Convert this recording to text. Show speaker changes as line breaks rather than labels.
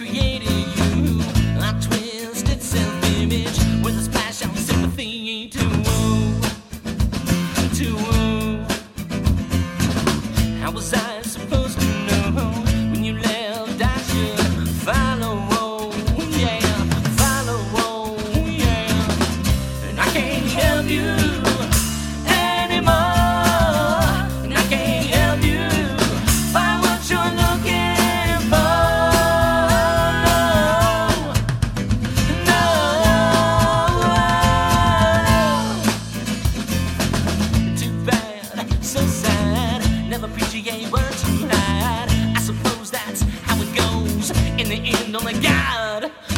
created you. A twisted self-image with a splash of sympathy to woo, to woo. How was I supposed to know when you left I should follow? Yeah, follow, yeah. And I can't help you anymore, and I can't help you find what you're looking for. No, too bad, so sad. Never appreciate what you had. I suppose that's how it goes in the end. Oh my God.